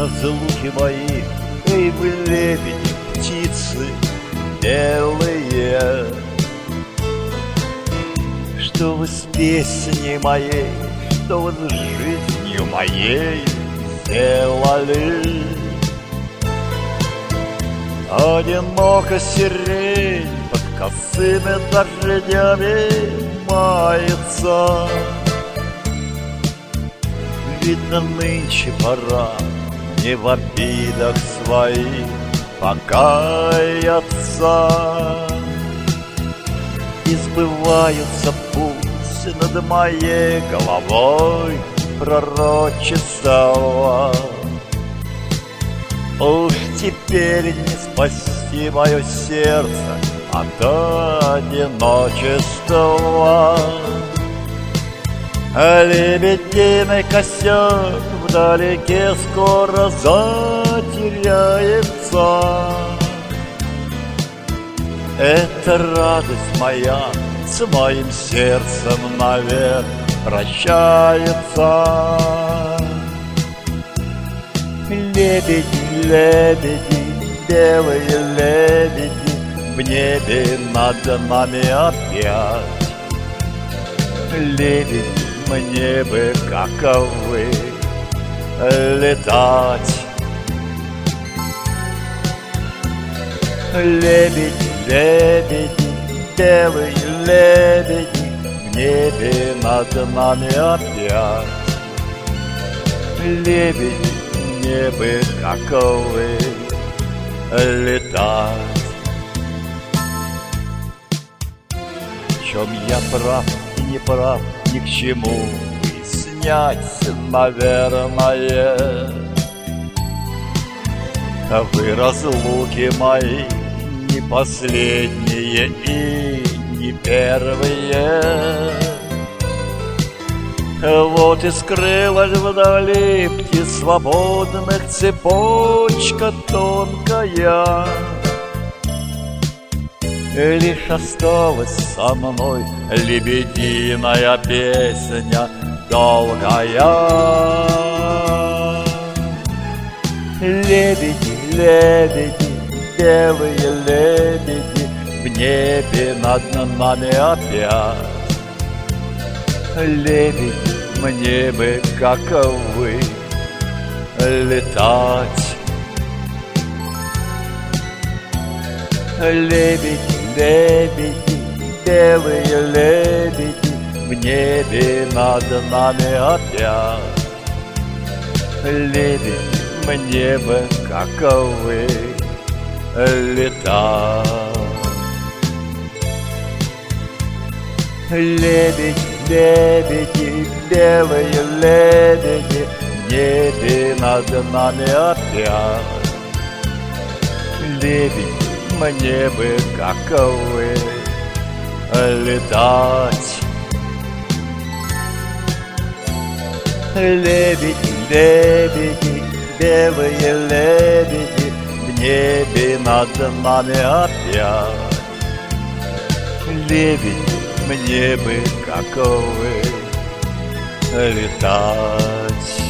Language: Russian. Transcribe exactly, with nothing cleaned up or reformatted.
разлуки мои, эй вы, лебеди, птицы белые, что вы с песней моей, что вы с жизнью моей сделали. Одиноко сирень под косыми дождями мается. Видно, нынче пора не в обидах своих покаяться. И сбываются пусть над моей головой пророчества. Уж теперь не спасти мое сердце от одиночества. Лебединый косяк вдалеке скоро затеряется. Эта радость моя с моим сердцем навек прощается. Лебеди, лебеди, белые лебеди, в небе над нами опять. Лебеди, мне бы, как вы, летать. Лебеди, лебеди, белые лебеди, в небе над нами опять. Лебеди, мне бы, как вы, летать. В чем я прав и не прав, ни к чему выяснять, наверное. Вы, разлуки мои, не последние и не первые. Вот и скрылась вдали птиц свободных цепочка тонкая. Лишь осталась со мной лебединая песня долгая. Лебеди, лебеди, белые лебеди, в небе над нами опять. Лебеди, мне бы, как вы, летать. Лебеди, лебеди, белые лебеди, в небе над нами опять. Лебеди, мне бы, как вы, летать. Лебеди, лебеди, белые лебеди, в небе над нами опять. Лебеди, мне бы, как вы, летать. Лебеди, лебеди, белые лебеди, в небе над нами опять. Лебеди, мне бы, как вы, летать.